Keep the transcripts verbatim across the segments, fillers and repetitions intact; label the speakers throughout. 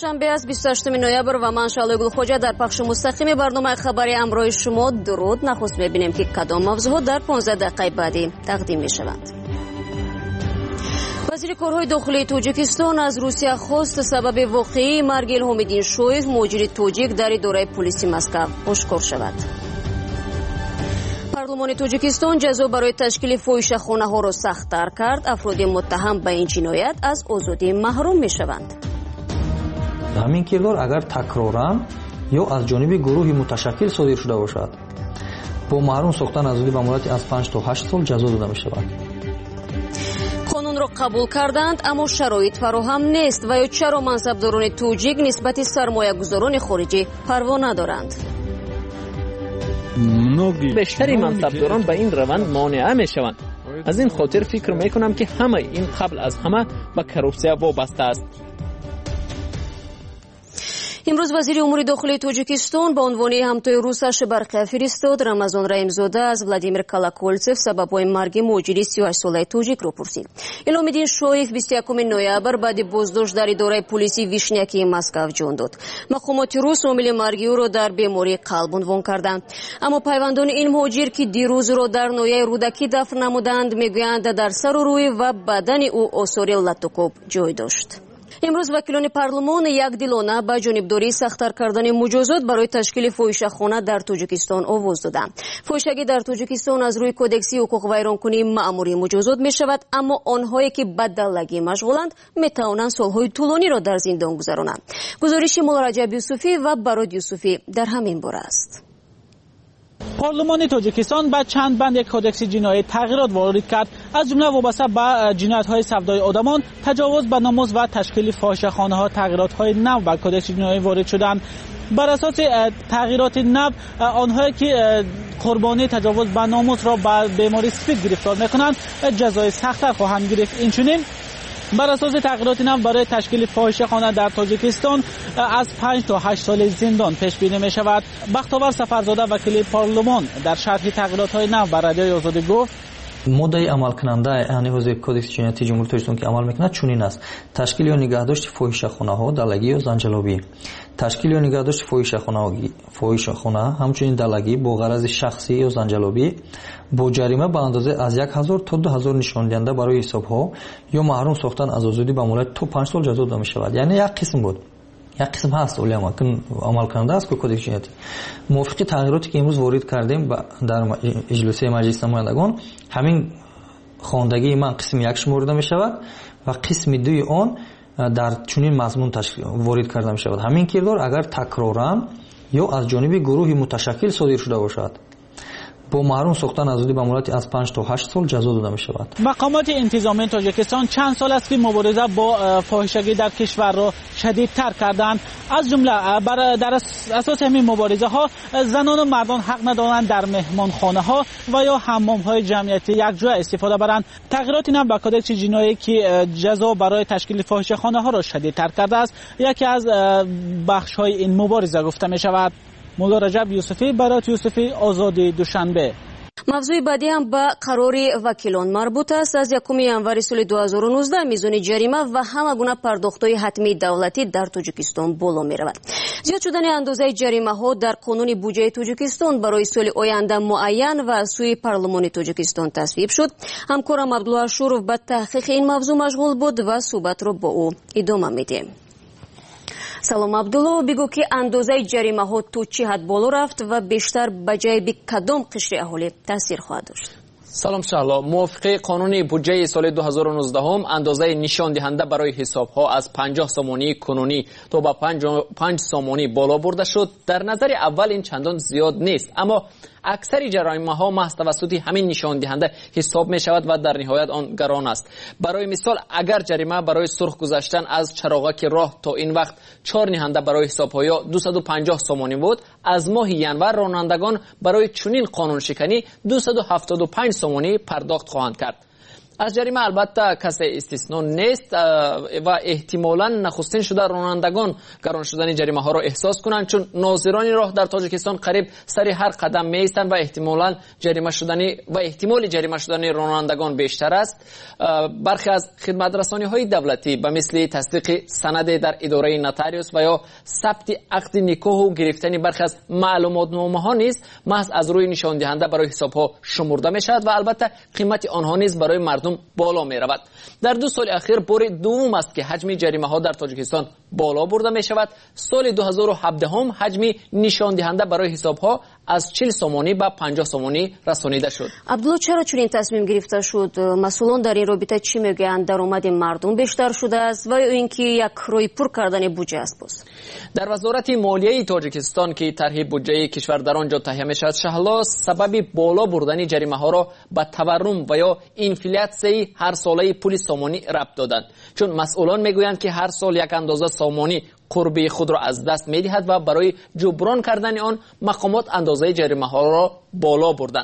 Speaker 1: دوشنبه است بیست و هشتم نوامبر و من شعله گلخوجه در پخش مستقیم برنامه خبری امروز شما درود. نخست می‌بینیم که کدام موضوعات در پانزده دقیقه بعدی تقدیم می‌شوند. وزیر کارهای داخلی تاجیکستان از روسیه خواست سبب واقعی مرگ الهام‌الدین شویف مهاجر تاجیک در اداره پلیس مسکو آشکار شود. پارلمان تاجیکستان جزا برای تشکیل فاحشه‌خانه‌ها را سخت‌تر کرد. افراد متهم به این جنایت از آزادی محروم می‌شوند.
Speaker 2: همین کردار اگر تکرارن یا از جانب گروهی متشکل صادر شده باشد با محروم ساختن آزادی به مدت از پنج تا هشت سال جزا داده می‌شود.
Speaker 1: قانون را قبول کردند اما شرایط فراهم نیست و یا چرا منصبداران تاجیک نسبت سرمایه‌گذاران خارجی پروا ندارند؟
Speaker 3: بیشتری منصبداران به این روند مانع میشوند. از این خاطر فکر میکنم که همه این قبل از همه به کروپسیا وابسته است.
Speaker 1: امروز وزیر امور داخلی تاجیکستان با عنوان همتای روسش برقیه فرستاد. رمضان رحیمزاده از ولادیمیر کالاکولتسف سببهای مرگ مهاجر سی و هشت ساله تاجیک را پرسید. الهام‌الدین شویف بیست و یکم نوامبر بعد بازداشت در اداره پلیسی ویشنیاکی مسکو جان داد. مقامات روس عامل مرگ او را در بیماری قلب عنوان کردند. اما پیوندان این مهاجر که دیروز را در نویه رودکی دفن نمودند میگویند در سر و روی و بدن او آثار لطوکوب جای داشت. امروز وکیلان پارلمان یک دلانه به جانبداری سخت‌تر کردن مجازات برای تشکیل فاحشه‌خانه در تاجیکستان آواز دادند. فاحشگی در تاجیکستان از روی کدکسی حقوق ویرانکنی مأموری مجازات می شود، اما آنهایی که به دلگی مشغولند می توانند سالهای طولانی را در زندان گذرانند. گزارش مولا رجب یوسفی و براد یوسفی در همین باره است.
Speaker 4: پارلمان تاجیکستان با چند بند یک کدکس جنایی تغییرات وارد کرد، از جمله وابسته به جنایت‌های سودای آدمان، تجاوز به ناموس و تشکیل فاحشه‌خانه‌ها. تغییرات‌های نو با کدکس جنایی وارد شدند. بر اساس تغییرات نو آنهایی که قربانی تجاوز به ناموس را به بیماری سفید گرفتار می‌کنند جزای سخت‌تر خواهند گرفت. اینچنین بر اساس تغییرات نو برای تشکیل فاحشه‌خانه در تاجیکستان از پنج تا هشت سال زندان پیش بینی می شود. بختیار سفرزاده وکیل پارلمان در شرح تغییرات‌های نو بر رادیوی آزادی گفت:
Speaker 2: ماده عمل کننده یعنی حوزه کدکس جنایتی جمهوری تاجیکستان که عمل میکنه چنین است: تشکیل یا نگهداشت فاحشه‌خانه‌ها، دلگی یا زنجلابی. تشکیل یا نگهداشت فاحشه‌خانه فاحشه‌خانه همچنین دلگی با غرض شخصی یا زنجلابی با جریمه به اندازه از یک هزار تا دو هزار نشان دهنده برای حساب‌ها یا محروم ساختن از آزادی به مدت تا پنج سال جزا داده می‌شود. یعنی یک قسم بود یک قسم هست علما که عمل کننده است که کدکس جنایتی موافق تغییراتی که امروز وارد کردیم در اجلاس مجلس نمایندگان، همین خواندگی من قسم یک شمرده می شود و قسم دوی آن در چنین مضمون وارد کرده می شود. همین کردار اگر تکرارن یا از جانب گروهی متشکل صادر شده باشد با محروم ساختن آزادی به مدت از پنج تا هشت سال جزا داده می شود.
Speaker 4: مقامات انتظامی تاجیکستان چند سال است که مبارزه با فاحشگی در کشور را شدیدتر کردند. از جمله در اساس همین مبارزه ها زنان و مردان حق ندارند در مهمانخانه ها و یا حمام های جمعیتی یکجا استفاده برند. تغییرات نو به کدکس جنایی که جزا برای تشکیل فاحشه‌خانه ها را شدیدتر کرده است یکی از بخش های این مبارزه گفته می شود. مولا رجب یوسفی، برات یوسفی، آزادی دوشنبه.
Speaker 1: موضوع بعدی هم به قرار وکیلان مربوط است. از یکم ژانویه سال دو هزار و نوزده میزان جریمه و همه گونه پرداخت‌های حتمی دولتی در تاجیکستان بالا می‌رود. زیاد شدن اندازه جریمه‌ها در قانون بودجه تاجیکستان برای سال آینده معین و از سوی پارلمان تاجیکستان تصویب شد. همکارم عبدالله شورف به تحقیق این موضوع مشغول بود و صحبت را با او ادامه میدیم. سلام عبدالله، بگو که اندازه جریمه ها تو چی حد بالا رفت و بیشتر به جای کدام قشر اهالی تاثیر خواهد داشت؟
Speaker 3: سلام شهلا. موافق قانون بودجه سال دو هزار و نوزده هم اندازه نشان دهنده برای حساب ها از پنجاه سامانی کنونی تا به پنج سامانی بالا برده شد. در نظر اول این چندان زیاد نیست، اما اکثر جریمه ها محض توسط همین نشان دهنده حساب می شود و در نهایت آن گران است. برای مثال اگر جریمه برای سرخ گذاشتن از چراغک راه تا این وقت چهار نهنده برای حساب ها یا دویست و پنجاه سامانی بود، از ماه ژانویه رانندگان برای چنین قانون شکنی دویست و هفتاد و پنج سامانی پرداخت خواهند کرد. از جریمه البته کسی استثنا نیست و احتمالاً نخستین شده رانندگان گران شدن جریمه ها را احساس کنند، چون ناظران راه در تاجیکستان قریب سر هر قدم می ایستند و احتمالاً جریمه شدن و احتمال جریمه شدن رانندگان بیشتر است. برخی از خدمت رسانی های دولتی به مثل تصدیق سند در اداره نوتاریوس و یا ثبت عقد نکاح و گرفتن برخی از معلومات نامه ها نیز محض از روی نشان دهنده برای حساب ها شمرده می شود و البته قیمت آنها نیز برای مردم بالا می رود. در دو سال اخیر بار دوم است که حجم جریمه ها در تاجیکستان بالا برده می شود. سال دو هزار و هفده هم حجم نشان دهنده برای حساب ها از چهل سومانی به پنجاه سومانی رسانیده شد.
Speaker 1: عبدالله، چرا چنین تصمیم گرفته شد؟ مسئولان در این رابطه چی میگویند؟ درآمد مردم بیشتر شده است و یا اینکه یک رای پر کردن بودجه است؟ باز
Speaker 3: در وزارت مالیه تاجیکستان که طرح بودجه کشور در آنجا تهیه می شود، شهلا سبب بالا بردن جریمه ها را به تورم و یا اینفلیاسیون هر ساله پول سامانی ربط دادند، چون مسئولان میگویند که هر سال یک اندازه سامانی قربی خود را از دست می دهد و برای جبران کردن آن مقامات اندازه جریمه ها را بالا بردند.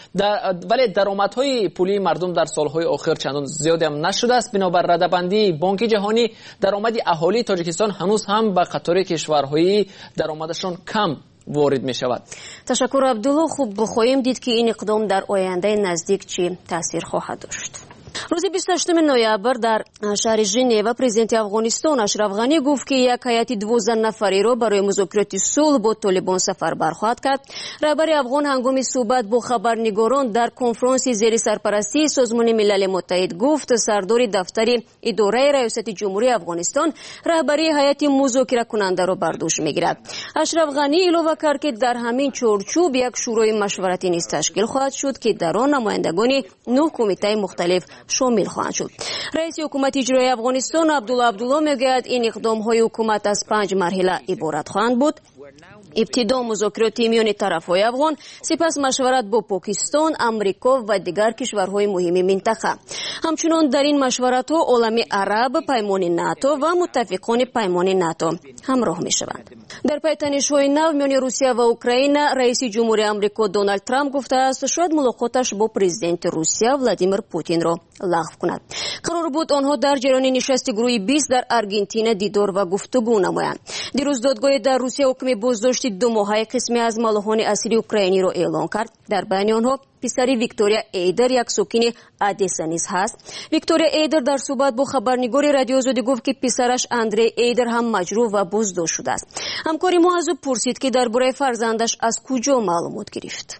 Speaker 3: در ولی درآمدهای پولی مردم در سالهای اخیر چندان زیادی هم نشده است. بنابر رده‌بندی بانک جهانی، درآمد اهالی تاجیکستان هنوز هم به قطار کشورهای درآمدشان کم وارد می شود.
Speaker 1: تشکر عبدالله. خوب بخواهیم دید که این اقدام در آینده نزدیک چی تاثیر خواهد داشت. روز بیست و هشتم نوامبر در شهر ژنو پرزیدنت افغانستان اشرف غنی گفت که یک هیئت دوازده نفری را برای مذاکرات صلح با طالبان سفربر خواهد کرد. رهبر افغان هنگام صحبت با خبرنگاران در کنفرانسی زیر سرپرستی سازمان ملل متحد گفت سردار دفتر اداره ریاست جمهوری افغانستان رهبری هیئت مذاکره کننده را بر دوش میگیرد. اشرف غنی اضافه کرد که در همین چارچوب یک شورای مشورتی نیز تشکیل خواهد شد که در آن نمایندگان نه کمیته مختلف شامل خواهند شد. رئیس حکومت اجرایی افغانستان عبدالله عبدالله میگوید این اقدام های حکومت از پنج مرحله عبارت خواهند بود. ابتدا مذاکرات میان طرفهای افغان، سپس مشورت با پاکستان، امریکا و دیگر کشورهای مهم منطقه. همچنان در این مشورت ها عالم عرب، پیمان ناتو و متفقان پیمان ناتو همراه می شوند. در پی تنش‌های نو میان روسیه و اوکراین، رئیس جمهوری آمریکا دونالد ترامپ گفته است شاید ملاقاتش با پرزیدنت روسیه ولادیمیر پوتین را لغو کند. قرار بود آنها در جریان نشست گروه بیست در آرژانتین دیدار و گفتگو نمایند. دیروز دادگاه در روسیه حکم بازداشت دو ماهه قسمی از مالوهان اصلی اوکراینی را اعلام کرد. در بین آنها پسری ویکتوریا ایدر یک ساکن آدسا نیز هست. ویکتوریا ایدر در صحبت با خبرنگار رادیو آزادی گفت که پسرش اندری ایدر هم مجروح و بازداشت شده است. همکاری ما از او پرسید که درباره فرزندش از کجا معلومات گرفت.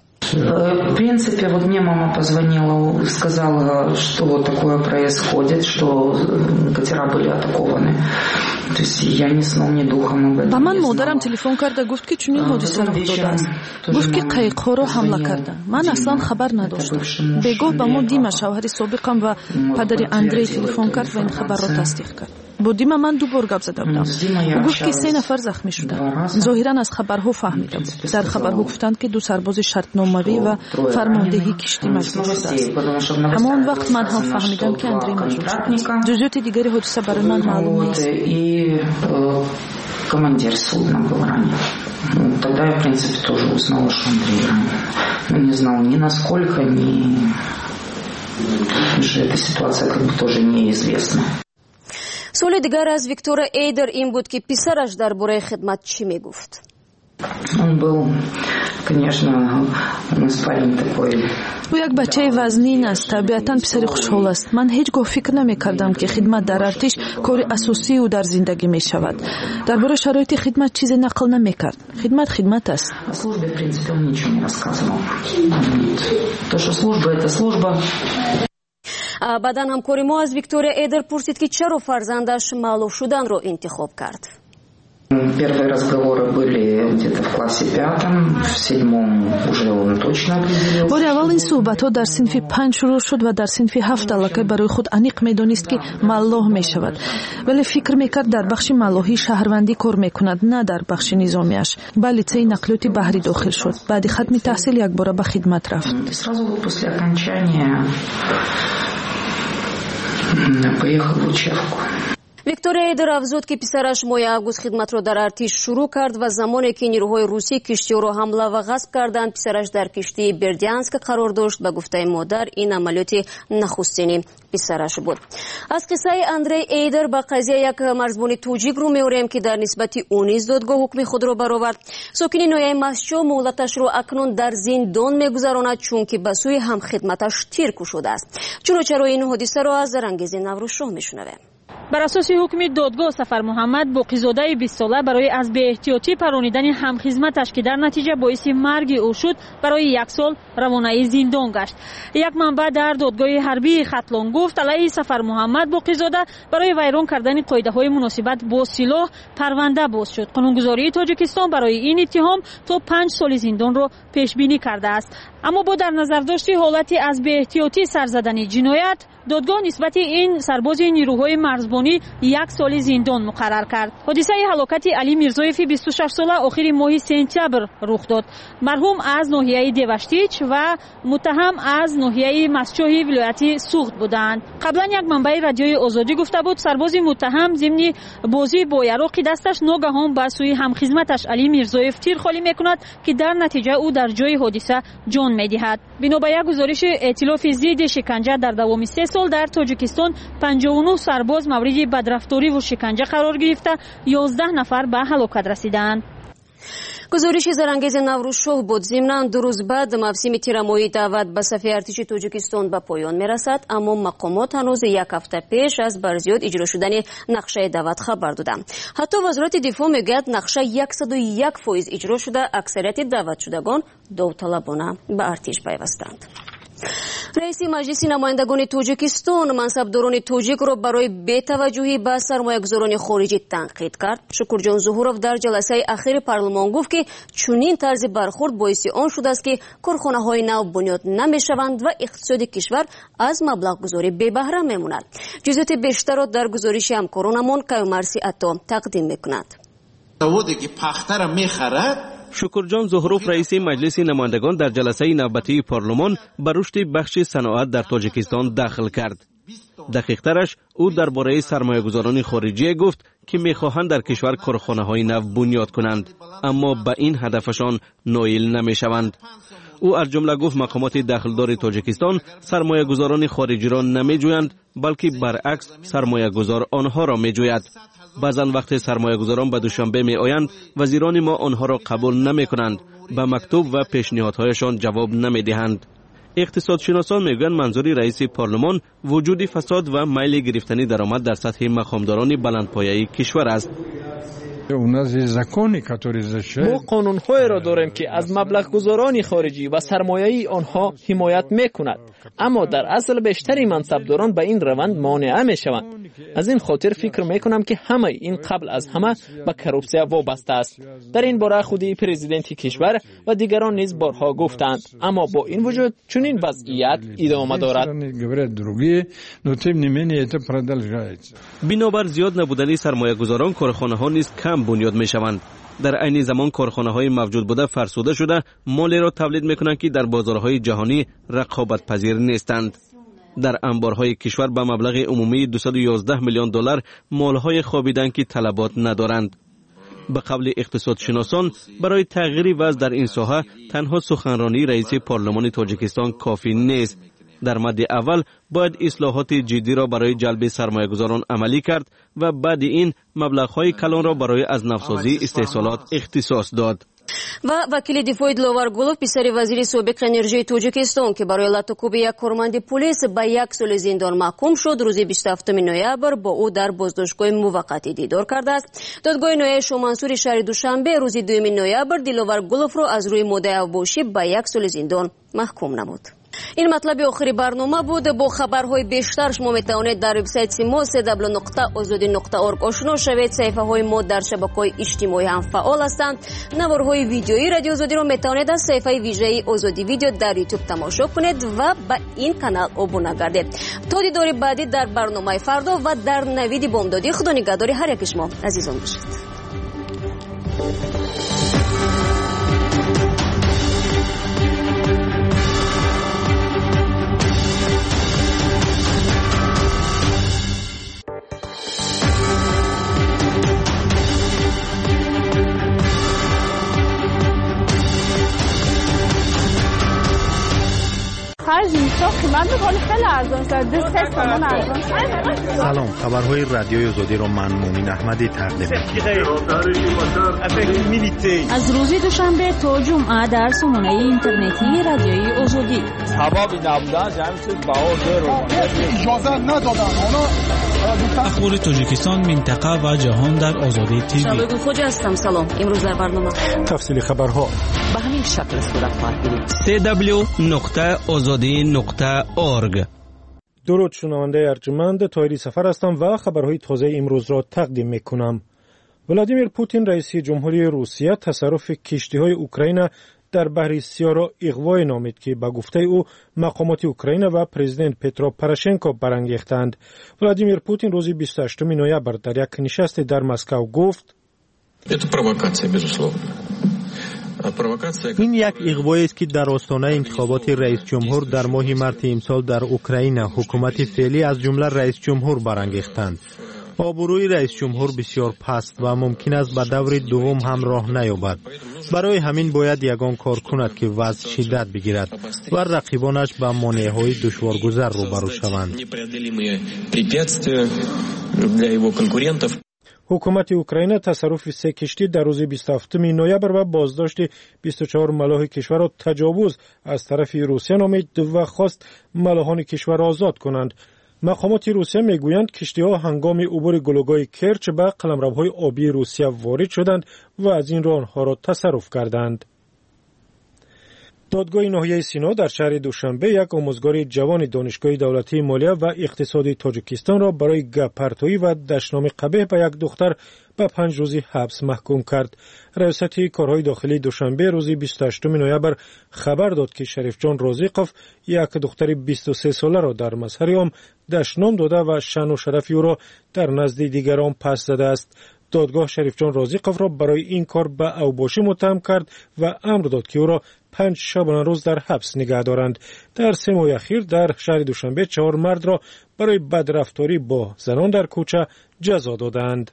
Speaker 5: В принципе, вот мне мама позвонила, сказала, что вот такое происходит, что катера были атакованы. То есть я ни сном, ни духом об этом.
Speaker 6: با من مادرم تلفن کرد و گفت که چنین حادثه رخ داده است. گفت که قایق‌ها را حمله کردند. من اصلا خبر نداشتم. بگاه به ما دیما شوهر سابقم و پدر اندری تلفن کرد و این خبر را تصدیق کرد. با دیما من دو بار گپ زده بودم. او گفت که سه نفر زخمی شدند. ظاهرا از خبرها فهمیده بود. در خبرها گفتند که دو سرباز شرطنامه‌ای و فرماندهی کشتی مجروح شده است. همان وقت من هم فهمیدم که اندری مجروح شده. جزئیات دیگری حادثه برای من معلوم نیست.
Speaker 5: Командир судна был ранен. Ну, тогда я, в принципе, тоже узнала, что Андрей ранен. Но не знала ни насколько, ни... Уже эта ситуация как бы тоже неизвестна.
Speaker 1: سوال دیگر از ویکتوریا ایدر این بود که پسرش درباره خدمت چی میگفت؟
Speaker 5: Он был, конечно, у нас парень такой.
Speaker 6: او یک بچه وزنین است. طبیعتاً پسری خوشحال است. من هیچگاه فکر نمی کردم که خدمت در ارتش کار اساسی او در زندگی می شود. درباره شرایط خدمت چیزی نقل نمی کرد. خدمت خدمت است.
Speaker 5: службе, в принципе, он ничего не рассказывал. То, что служба это служба.
Speaker 1: بعداً همکاری ما از ویکتوریا ایدر پرسید که چرا فرزندش معلوف شدن را انتخاب کرد.
Speaker 5: Первые разговоры были где-то в классе пятом, в седьмом уже он точно определился.
Speaker 6: بار اول این صحبت ها در صنف پنج شروع شد و در صنف هفت علاقه برای خود انیق میدانست که ملاح می شود. ولی فکر میکرد در بخش ملاحی شهروندی کار میکند، نه در بخش نظامیش. بله لیسه نقلیاتی بحری داخل شد. بعد ختم تحصیل یک بار به خدمت رفت.
Speaker 5: Сразу после окончания поехал в учебку.
Speaker 1: виктория эйдер афзуд ки писараш моҳи август хидматро дар артиш шурӯъ кард ва замоне ки нирӯҳои русӣ киштиёро ҳамла ва ғасб карданд, писараш дар киштии бердянск қарор дошт. Ба гуфтаи модар, ин амалиёти нахустини писараш буд. аз қиссаи Андрей Эйдер ба қазия як марзбони тоҷик рӯ меорем ки дар нисбати ӯ низ додгоҳ ҳукми худро баровард. сокини ноҳияи Мастчо муҳлаташро акнун дар зиндон мегузаронад, чунки ба сӯи ҳамхидматаш тир кушодааст. чуночаро ин ҳодисаро аз Зарангези Наврӯзшоҳ мешунавем.
Speaker 7: бар асоси ҳукми додгоҳ Сафар Муҳаммад боқизодаи бист сола барои аз беэҳтиётӣ паронидани ҳамхизматаш ки дар натиҷа боиси марги ӯ шуд, барои як сол равонаи зиндон гашт. Як манбаъ дар додгоҳи ҳарбии Хатлон гуфт алайҳи Сафар Муҳаммад боқизода барои вайрон кардани қоидаҳои муносибат бо силоҳ парванда боз шуд. Қонунгузории Тоҷикистон барои ин иттиҳом то панҷ соли зиндонро пешбинӣ кардааст. аммо бо дар назардошти ҳолати аз беэҳтиётӣ сарзадани ҷиноят, додгоҳ нисбати ин сарбози нирӯҳои марзбонӣ як соли зиндон муқаррар кард. ҳодисаи ҳалокати Али Мирзоеви бисту шаш сола охири моҳи сентябр рух дод. марҳум аз ноҳияи Деваштич ва муттаҳам аз ноҳияи Мастчоҳи вилояти Суғд буданд. қаблан як манбаи радиои Озодӣ гуфта буд, сарбози муттаҳам зимни бозӣ бо яроқи дасташ ногаҳон ба сӯи ҳамхизматаш Али Мирзоев тир холӣ мекунад, ки дар натиҷа ӯ дар ҷои ҳодиса ҷон медиҳад. бино ба як гузориши эътилофи зидди шиканҷа дар давоми се сол дар Тоҷикистон панҷоҳу нӯҳ сарбоз мавриди бадрафториву шиканҷа қарор гирифта, ёздаҳ нафар ба ҳалокат расиданд. гузориши Зарангези Наврӯзшоҳ буд. Зимнан ду рӯз баъд мавсими тирамоҳии даъват ба сафи артиши Тоҷикистон ба поён мерасад, аммо мақомот ҳанӯз як ҳафта пеш аз барзиёд иҷро шудани нақшаи даъват хабар доданд. ҳатто вазорати дифоъ мегӯяд нақша яксаду як фоиз иҷро шуда, аксарияти даъватшудагон довталабона ба артиш пайвастанд. раиси маҷлиси намояндагони Тоҷикистон мансабдорони тоҷикро барои бетаваҷҷӯҳӣ ба сармоягузорони хориҷӣ танқид кард. Шукурҷон Зуҳуров дар ҷаласаи ахири парлумон гуфт, ки чунин тарзи бархурд боиси он шудааст, ки корхонаҳои нав бунёд намешаванд ва иқтисоди кишвар аз маблағгузорӣ бебаҳра мемонад. ҷузъиёти бештарро дар гузориши ҳамкоронамон Каюмарси Атто тақдим мекунад.
Speaker 8: заводе ки пахтара мехарад.
Speaker 9: шукурҷон Зуҳуров раиси маҷлиси намояндагон дар ҷаласаи навбатии парлумон ба рушди бахши саноат дар Тоҷикистон дахл кард. дақиқтараш ӯ дар бораи сармоягузорони хориҷие гуфт, ки мехоҳанд дар кишвар корхонаҳои нав бунёд кунанд, аммо ба ин ҳадафашон ноил намешаванд. ӯ аз ҷумла гуфт мақомоти дахлдори Тоҷикистон сармоягузорони хориҷиро намеҷӯянд, балки баръакс сармоягузор онҳоро меҷӯяд. баъзан вақте сармоягузорон ба душанбе меоянд, вазирони мо онҳоро қабул намекунанд, ба мактуб ва пешниҳодҳояшон ҷавоб намедиҳанд. иқтисодшиносон мегӯянд манзури раиси парлумон вуҷуди фасод ва майли гирифтани даромад дар сатҳи мақомдорони баландпояи кишвар аст.
Speaker 3: мо қонунҳоеро дорем ки аз маблағгузорони хориҷӣ ва сармояи онҳо ҳимоят мекунад, аммо дар асл бештари мансабдорон ба ин раванд монеа мешаванд. аз ин хотир фикр мекунам ки ҳамаи ин қабл аз ҳама ба коррупсия вобаста аст. дар ин бора худи президенти кишвар ва дигарон низ борҳо гуфтанд, аммо бо ин вуҷуд чунин вазъият идома дорад.
Speaker 9: бинобар зиёд набудани сармоягузорон корхонаҳо низ кам бунёд мешаванд. дар айни замон корхонаҳои мавҷуд буда фарсуда шуда молеро тавлид мекунанд, ки дар бозорҳои ҷаҳонӣ рақобатпазир нестанд. дар анборҳои кишвар ба маблағи умумии дусаду ёздаҳ миллион доллар молҳои хобиданд, ки талабот надоранд. ба қавли иқтисодшиносон, барои тағйири вазъ дар ин соҳа танҳо суханронии раиси парлумони Тоҷикистон кофӣ нест. дар мадди аввал бояд ислоҳоти ҷиддиро барои ҷалби сармоягузорон амалӣ кард ва баъди ин маблағҳои калонро барои азнавсозии истеҳсолот ихтисос дод.
Speaker 1: ва вакили дифои Диловар Гулов, писари вазири собиқ энержияи Тоҷикистон, ки барои латукуби як корманди пулис ба як соли зиндон маҳкум шуд, рӯзи бисту ҳафтуми ноябр бо ӯ дар боздоштгоҳи муваққатӣ дидор кардааст. додгоҳи ноҳияи Шомансури шаҳри Душанбе рӯзи дуюми ноябр Диловар Гуловро аз рӯи моддаи авбошӣ ба як соли зиндон маҳкум намуд. ин матлаби охири барнома буд. бо хабарҳои бештар шумо метавонед дар вебсайти мо се дабл ю нуқта озодӣ нуқта орг ошно шавед. саҳифаҳои мо дар шабакаҳои иҷтимоӣ ҳам фаъол ҳастанд. наворҳои видеои радио Озодиро метавонед аз саҳифаи вижаи Озодӣ видео дар ютуб тамошо кунед ва ба ин канал обуна гардед. то дидори баъдӣ дар барномаи фардо ва дар навиди бомдодӣ. худо нигаҳдори ҳар яки шумо азизон бошед.
Speaker 10: خرج میشه قیمت ولی خیلی ارزان شده سه تومن ارزان شده.
Speaker 11: سلام، خبرهای رادیوی آزادی رو من مومین احمدی تقدیم می‌کنم.
Speaker 7: از روز دوشنبه تا جمعه در سامانه اینترنتی رادیوی آزادی.
Speaker 12: حبابی نبودن جمع شد باور رو اجازه ندادن.
Speaker 4: اخبار تاجیکستان، منطقه و جهان در آزادی تیوی.
Speaker 1: شبگون خوجه هستم. سلام. امروز در برنامه
Speaker 11: تفصیل خبرها
Speaker 13: به همین شکل صورت خواهد گرفت.
Speaker 9: سی دبلیو نقطه آزادی نقطه اورگ.
Speaker 11: درود، شنونده ارجمند، طاهری سفر هستم و خبرهای تازه امروز را تقدیم میکنم. ولادیمیر پوتین رئیس جمهوری روسیه تصرف کشتی‌های اوکراین در بحر سیاه را اغوای نامید که به گفته او مقامات اوکراین و پرزیدنت پترو پروشنکو برانگیختند. ولادیمیر پوتین روز بیست و هشتم نوامبر در یک نشست در مسکو گفت: این یک اغوایی است که در آستانه انتخابات رئیس جمهور در ماه مارس امسال در اوکراین حکومت فعلی از جمله رئیس جمهور برانگیختند. آبروی رئیس جمهور بسیار پست و ممکن است به دور دوم هم راه نیابد. برای همین باید یگان کار کند که وضع شدت بگیرد و رقیبانش به مانع‌های دشوارگذر روبرو شوند. حکومت اوکراین تصرف سه کشتی در روز بیست و هفتم نوامبر و بازداشت بیست و چهار ملاح کشور را تجاوز از طرف روسیه نامید و خواست ملاحان کشور را آزاد کنند. مقامات روسیه میگویند کشتی‌ها هنگام عبور گلوگاه کرچ به قلمروهای آبی روسیه وارد شدند و از این راه آنها را تصرف کردند. دادگاه ناحیه سینا در شهر دوشنبه یک آموزگار جوان دانشگاه دولتی مالیه و اقتصادی تاجیکستان را برای گپرتویی و دشنام قبیح به یک دختر به پنج روزی حبس محکوم کرد. ریاست کارهای داخلی دوشنبه روز بیست و هشتم نوامبر خبر داد که شریف جان رازیقوف یک دختر بیست و سه ساله را در مظهر عام دشنام داده و شأن و شرف او را در نزد دیگران پس زده است. دادگاه شریف جان رازیقوف را برای این کار به اوباشی متهم کرد و امر داد که او را پنج شبانه روز در حبس نگه دارند. در سه ماه اخیر در شهر دوشنبه چهار مرد را برای بدرفتاری با زنان در کوچه جزا دادند.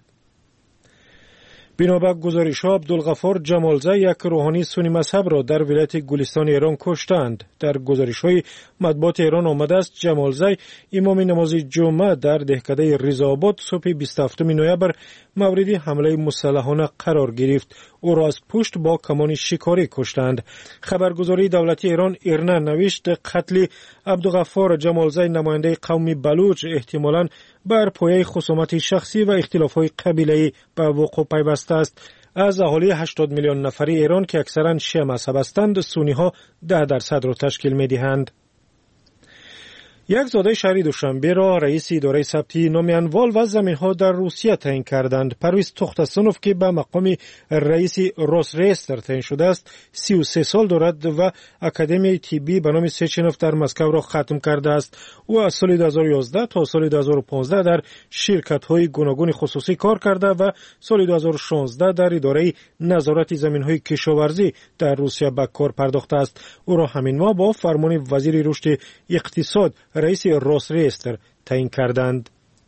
Speaker 11: بنابر گزارش‌ها عبدالغفار جمالزی یک روحانی سنی مذهب را در ولایت گلستان ایران کشتند. در گزارش‌های مطبوعات ایران آمده است جمالزی امام نماز جمعه در دهکده رضاآباد صبح بیست و هفتم نوامبر مورد حمله مسلحانه قرار گرفت. او را از پشت با کمان شکاری کشتند. خبرگزاری دولتی ایران ایرنا نوشت قتل عبدالغفار جمالزی نماینده قوم بلوچ احتمالاً بر پایه خصومت شخصی و اختلاف‌های قبیله‌ای به وقوع پیوسته است. از اهالی هشتاد میلیون نفری ایران که اکثراً شیعه مذهب هستند، سنی‌ها ده درصد را تشکیل می‌دهند. یک زاده شهری دوشنبه را رئیس اداره ثبتی نام اموال و زمین‌ها در روسیه تعیین کردند. پرویز توختاسونوف که به مقام رئیس روسریستر تعیین شده است، سی و سه سال دارد و اکادمی طبی به نام سچنوف در مسکو را ختم کرده است. او از سال دو هزار و یازده تا سال دو هزار و پانزده در شرکت‌های گوناگون خصوصی کار کرده و سال دو هزار و شانزده در اداره نظارت زمین‌های کشاورزی در روسیه به کار پرداخته است. او را همین ماه با فرمان وزیر رشد اقتصاد رئیس روسریستر تعیین کردند.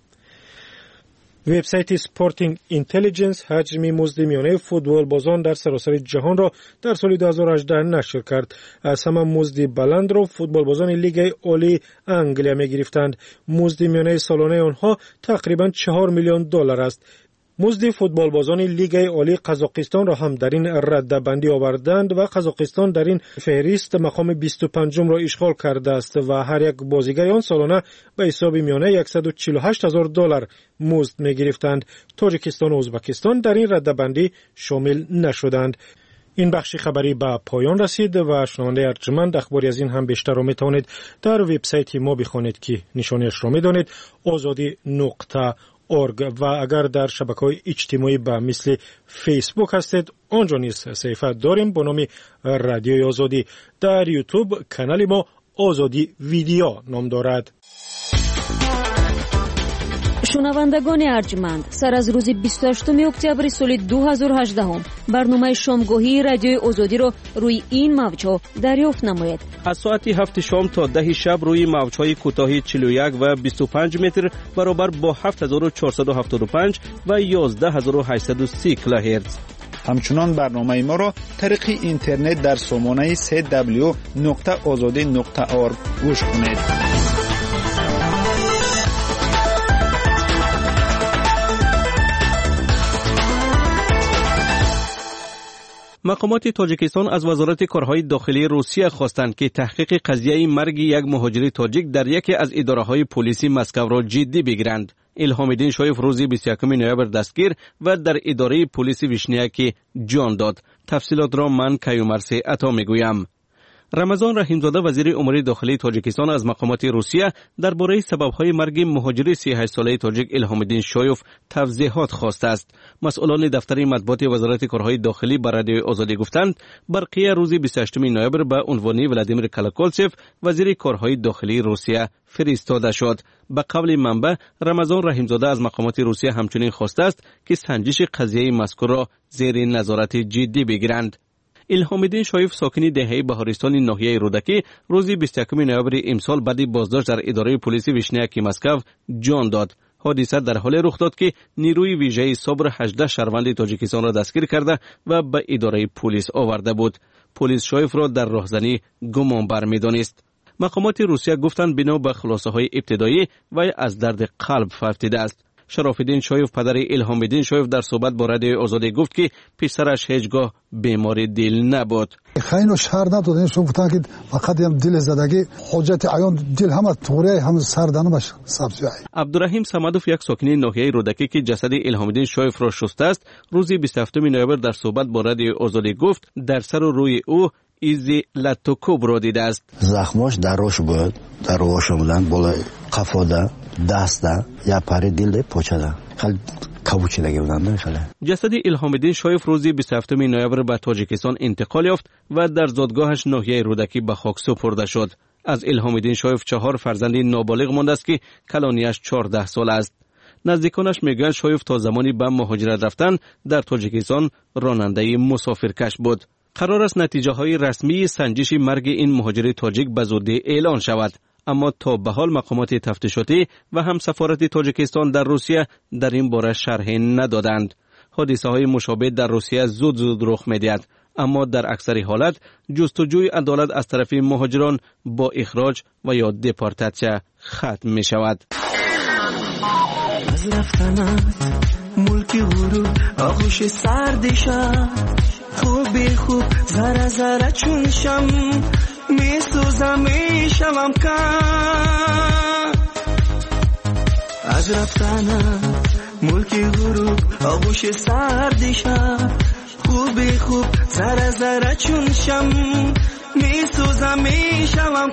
Speaker 11: وبسایت سپورتینگ اینتلیجنس حجم مزد میانه فوتبال بازان در سراسر جهان را در سال دو هزار و هجده نشر کرد. از همه مزد بلند را فوتبال بازان لیگ عالی انگلیا می گرفتند. مزد میانه سالانه آنها تقریبا چهار میلیون دلار است. مزد فوتبال بازان لیگ عالی قزاقستان را هم در این رده‌بندی آوردند و قزاقستان در این فهرست مقام بیست و پنجم را اشغال کرده است و هر یک بازیگر آن سالانه به حساب میانه صد و چهل و هشت هزار دلار مزد می‌گرفتند. تاجیکستان و ازبکستان در این رده‌بندی شامل نشدند. این بخش خبری به پایان رسید و شنونده ارجمند اخباری از این هم بیشتر را می‌توانید در وبسایت ما بخوانید که نشانش را می‌دانید آزادی نقطه اورگ و اگر در شبکه‌های اجتماعی به مثل فیسبوک هستید آنجا نیز صفحه داریم با نام رادیوی آزادی. در یوتیوب کانال ما آزادی ویدیو نام دارد.
Speaker 1: شنوندگان ارجمند، سر از روز بیست و هشتم اکتبر سال دو هزار و هجده هم برنامه شامگاهی رادیوی آزادی را روی این موج‌ها دریافت نمایید.
Speaker 9: از ساعت هفت شام تا ده شب روی موج‌های کوتاه چهل و یک و بیست و پنج متر برابر با هفت هزار و چهارصد و هفتاد و پنج و یازده هزار و هشتصد و سی کیلوهرتز.
Speaker 14: همچنان برنامه ما را طریق اینترنت در سامانه سه دبلیو نقطه آزادی نقطه آرگ گوش کنید.
Speaker 9: مقامات تاجیکستان از وزارت کارهای داخلی روسیه خواستند که تحقیق قضیه مرگ یک مهاجر تاجیک در یکی از اداره‌های پلیسی مسکو را جدی بگیرند. الهام‌الدین شایف روز بیست و یکم نوامبر دستگیر و در اداره پلیس ویشنیاکی جان داد. تفصیلات را من کیومرسی عطا میگویم. رمضان رحیمزاده وزیر امور داخلی تاجیکستان از مقامات روسیه درباره سبب‌های مرگ مهاجر سی و هشت ساله تاجیک الهام‌الدین شایف توضیحات خواسته است. مسئولان دفتر مطبوعات وزارت کارهای داخلی به رادیو آزادی گفتند برقیه روز بیست و هشتم نوامبر به عنوان ولادیمیر کلاکولتسف وزیر کارهای داخلی روسیه فرستاده شد. به قول منبع رمضان رحیمزاده از مقامات روسیه همچنین خواسته است که سنجش قضیه مذکور را زیر نظارت جدی بگیرند. الهام‌الدین شایف ساکن دهه بهارستان ناحیه رودکی روز بیست و یکم نوامبر امسال بعد بازداشت در اداره پلیس ویشنیاکی مسکو جان داد. حادثه در حال رخ داد که نیروی ویژه صبر هجده شهروند تاجیکستان را دستگیر کرده و به اداره پلیس آورده بود. پلیس شایف را در راهزنی گمانبر می‌دانست. مقامات روسیه گفتند بنا به خلاصه‌های ابتدایی وی از درد قلب فوتیده است. شرافالدین شایف پدر الهام‌الدین شایف در صحبت با رادیو آزادی گفت که پسرش هیچگاه بیمار دل نبود.
Speaker 15: خیلی شهر ندادن شو گفتن که فقط هم دل زدگی حجت عیان دل هم توره هم سردانش سبزی.
Speaker 9: عبدالرحیم صمدوف یک ساکن ناحیه رودکی که جسد الهام‌الدین شایف را شسته است روز بیست و هفتم نوامبر در صحبت با رادیو آزادی گفت در سر و روی او ایزی لاتوکوب را دیده است.
Speaker 16: زخمش در روش بود، در روش بودن بالای قفاده، دسته، یا پاره دل پوچده. خیلی کاوچیدگی بودن خیلی.
Speaker 9: جسد الهام‌الدین شایف روز بیست و هفتم نوامبر به تاجیکستان انتقال یافت و در زادگاهش ناحیه رودکی به خاک سپرده شد. از الهام‌الدین شایف چهار فرزند نابالغ مانده است که کلانیش چهارده سال است. نزدیکانش میگویند شایف تا زمانی به مهاجرت رفتن در تاجیکستان راننده مسافرکش بود. قرار است نتیجه های رسمی سنجش مرگ این مهاجر تاجیک به زودی اعلان شود، اما تا به حال مقامات تفتیشاتی و هم سفارت تاجیکستان در روسیه در این باره شرحی ندادند. حادثه های مشابه در روسیه زود زود رخ می‌دهد، اما در اکثر حالت جستجوی عدالت از طرف مهاجران با اخراج و یا دپورتاسیون ختم می شود.
Speaker 17: از رفتنت ملک غرور آغوش سردشم خوبی خوب ذره ذره چون شم می سوزم می شوم کم از رفتنت ملک غرور آغوش سردشم خوبی خوب ذره ذره چون شم می سوزم می شوم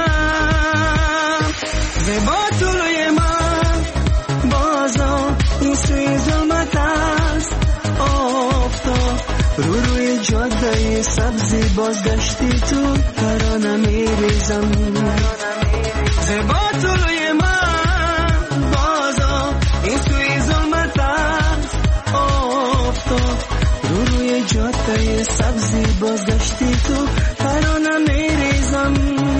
Speaker 17: کم زیبا طلوی من بازا اون سوی ظلمت است آفتاب رو روی جاده سبزی بازگشتی تو ترانه میریزم زیبا طلوی من بازا این سوی ظلمت است آفتاب رو روی جاده سبزی بازگشتی تو ترانه میریزم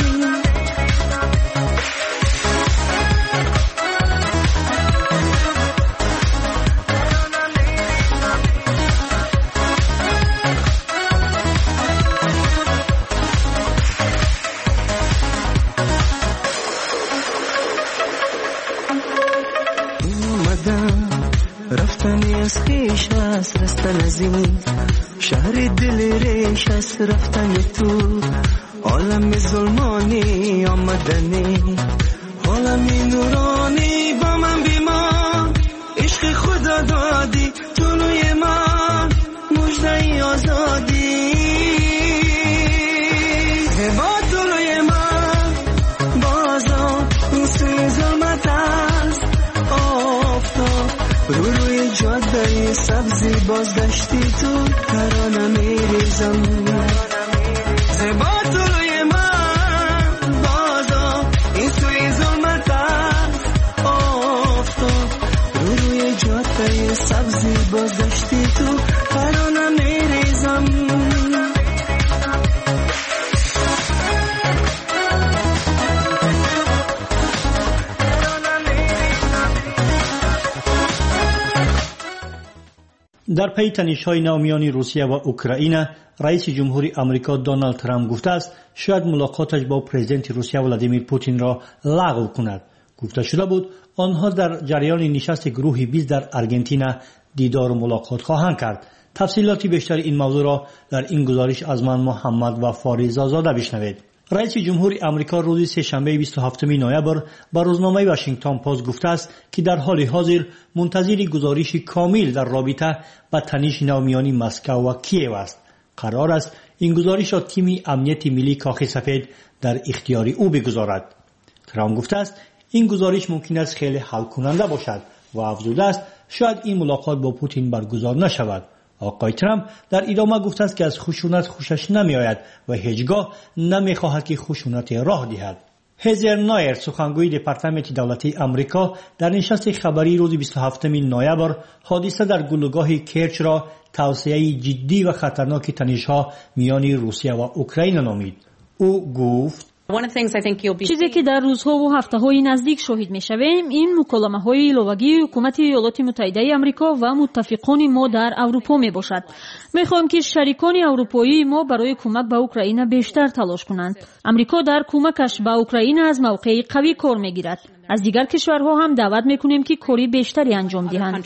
Speaker 17: رفتنی از خیش است رستن از این شهر دل ریش است رفتن تو عالم ظلمانی آمدنی عالمی نورانی با من بیمان عشق خدا دادی طلوی من مژده آزادی زیبا طلوی من بازا اون سوی ظلمت است آفتاب رو روی جاده سبزی بازگشتی تو ترانه میریزم زیبا طلوی من بازا این سوی ظلمت است آفتاب رو روی جاده سبزی بازگشتی تو ترانه میریزم
Speaker 18: در پی تنش‌های نو میان روسیه و اوکراین، رئیس جمهوری آمریکا دونالد ترامپ گفته است شاید ملاقاتش با پرزیدنت روسیه ولادیمیر پوتین را لغو کند. گفته شده بود آنها در جریان نشست گروه بیست در آرژانتین دیدار و ملاقات خواهند کرد. تفصیلات بیشتر این موضوع را در این گزارش از من محمد و فاریز آزاده بشنوید. رئیس جمهوری آمریکا روز سه‌شنبه بیست و هفتم نوامبر با روزنامه واشنگتن پست گفته است که در حال حاضر منتظر گزارش کامل در رابطه با تنش نو میان مسکو و کیف است. قرار است این گزارش را تیم امنیت ملی کاخ سفید در اختیار او بگذارد. ترامپ گفته است این گزارش ممکن است خیلی حل کننده باشد و افزوده است شاید این ملاقات با پوتین برگزار نشود. آقای ترامپ در ادامه گفته است که از خشونت خوشش نمی آید و هیچگاه نمی خواهد که خشونت راه دهد. هزر نایر سخنگوی دپارتمنت دولتی آمریکا در نشست خبری روز بیست و هفتم نوامبر حادثه در گلوگاه کرچ را توسعه جدی و خطرناک تنش‌ها میان روسیه و اوکراین نامید. او گفت
Speaker 7: چیزی که در روزها و هفته‌های نزدیک شاهد می‌شویم این مکالمه‌های ایلوگی حکومت ایالات متحده آمریکا و متفقان ما در اروپا میباشد. می‌خواهیم که شریکان اروپایی ما برای کمک به اوکراین بیشتر تلاش کنند. آمریکا در کمکش به اوکراین از موقع قوی کار می‌گیرد. از دیگر کشورها هم دعوت می‌کنیم که کاری بیشتری انجام دهند.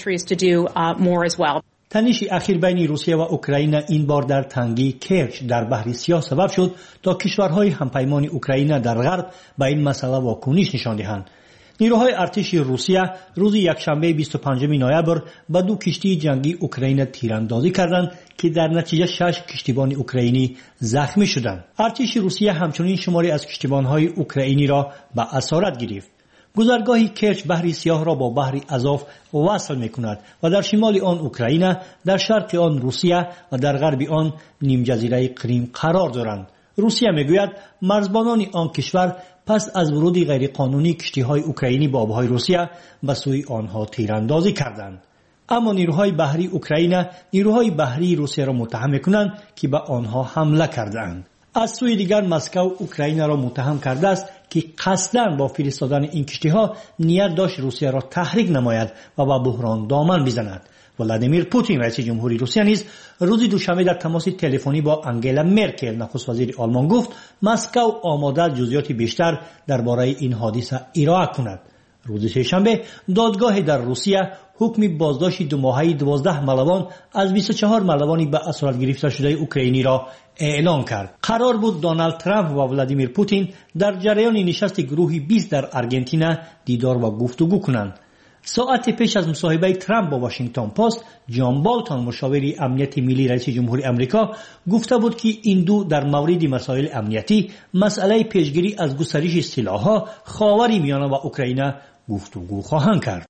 Speaker 18: تنش اخیر بین روسیه و اوکراین این بار در تنگی کرچ در بحر سیاه سبب شد تا کشورهای همپیمان اوکراین در غرب به این مسئله واکنش نشان دهند. نیروهای ارتش روسیه روز یکشنبه بیست و پنجم نوامبر به دو کشتی جنگی اوکراین تیراندازی کردند که در نتیجه شش کشتیبان اوکراینی زخمی شدند. ارتش روسیه همچنین شماری از کشتیبان‌های اوکراینی را به اسارت گرفت. گذرگاه کرچ بحر سیاه را با بحر آزوف وصل می‌کند و در شمال آن اوکراین، در شرق آن روسیه و در غرب آن نیم جزیره کریم قرار دارند. روسیه میگوید مرزبانان آن کشور پس از ورود غیرقانونی کشتی‌های اوکراینی به آب‌های روسیه به سوی آنها تیراندازی کردند. اما نیروهای بحری اوکراین نیروهای بحری روسیه را متهم می‌کنند که به آنها حمله کردند. از سوی دیگر مسکو اوکراین را متهم کرده است که قصداً با فرستادن این کشتی‌ها نیت داشت روسیه را تحریک نماید و با بحران دامن بزند. ولادیمیر پوتین رئیس جمهوری روسیه نیز روز دوشنبه در تماس تلفنی با انگلا مرکل نخست وزیر آلمان گفت مسکو آماده است جزئیات بیشتر درباره این حادثه ارائه کند. روز سه‌شنبه دادگاه در روسیه حکم بازداشت دو ماهه دوازده ملوان از بیست و چهار ملوانی به اسارت گرفته شده اوکراینی را اعلام کرد. قرار بود دونالد ترامپ و ولادیمیر پوتین در جریان نشست گروه بیست در آرژانتین دیدار و گفتگو کنند. ساعت پیش از مصاحبه ترامپ با واشنگتن پست، جان بالتون مشاور امنیت ملی رئیس جمهوری آمریکا گفته بود که این دو در مورد مسائل امنیتی، مسئله پیشگیری از گسترش سلاح‌ها، خاور میانه و اوکراین گفتگو خواهند کرد.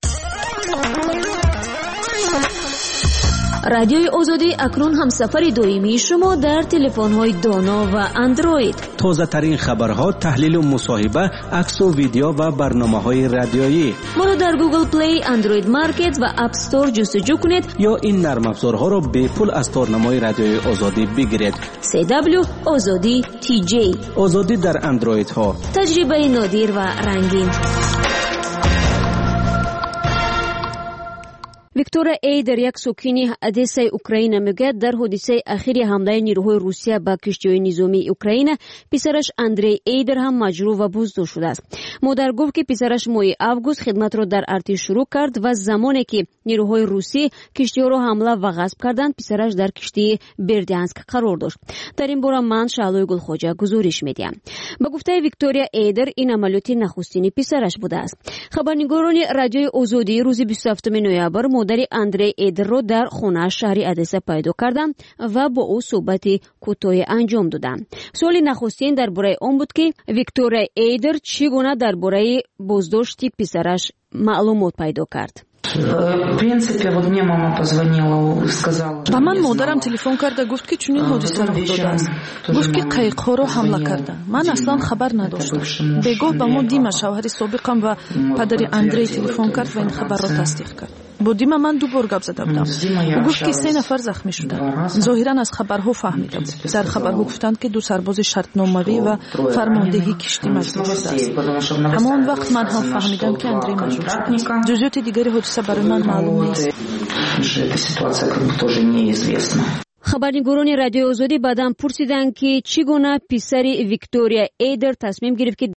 Speaker 1: رادیوی آزادی اکنون همسفر دائمی شما در تلفن‌های دانا و اندروید.
Speaker 9: تازه ترین خبرها، تحلیل و مصاحبه، عکس و ویدیو و برنامه‌های رادیویی.
Speaker 1: ما را در گوگل پلی، اندروید مارکت و اپ استور جستجو کنید
Speaker 9: یا این نرم افزارها را به پول از تورنمای رادیوی آزادی بگیرید.
Speaker 1: سی دبلیو آزادی تی جی.
Speaker 9: آزادی در اندروید ها.
Speaker 1: تجربه نادر و رنگین. ویکتوریا ایدر یک ساکن ادسای اوکراین میگوید در حادثه اخیر حمله نیروهای روسیه به کشتی‌های نظامی اوکراین پسرش اندری ایدر هم مجروح و بازداشت شده است. مادر گفت که پسرش ماه آگوست خدمت را در ارتش شروع کرد و زمانی که نیروهای روسی کشتی‌ها را حمله و غصب کردند پسرش در کشتی بردیانسک قرار داشت. در این باره من شعلوی گلخواجه گزارش میدیم. با گفته ویکتوریا ایدر این عملیات نخستین پسرش بوده است. خبرنگاران رادیوی آزادی روز بیست و هفتم نوامبر مادر اندری ایدر رو در خانه شهر ادسا پیدا کردند و با او صحبت کوتاهی انجام دادند. سوال نخستین درباره آن بود که ویکتوریا ایدر چگونه درباره بازداشت پسرش معلومات پیدا کرد.
Speaker 6: با من مادرم تلفن کرده گفت که چنین حادثه رخ داده است. گفت که قایق‌ها را حمله کرده. من اصلا خبر نداشتم. بگاه به ما دیما شوهر سابقم و پدر اندری تلفن کرد و این خبر را تصدیق کرد. با دیما من دو بار گپ زده بودم. او گفت که سه نفر زخمی شدند. ظاهرا از خبرها فهمیده بود. در خبرها گفتند که دو سرباز شرطنامه‌ای و فرماندهی کشتی مجروح شده است. همان وقت من هم فهمیدم که اندری مجروح شده است. جزئیات دیگری حادثه برای من معلوم نیست.
Speaker 5: уже эта ситуация как бы тоже неизвестна.
Speaker 1: хабарнигорони радиои озодӣ баъдан пурсиданд ки чӣ гуна писари виктория эйдер тасмим гирифт ки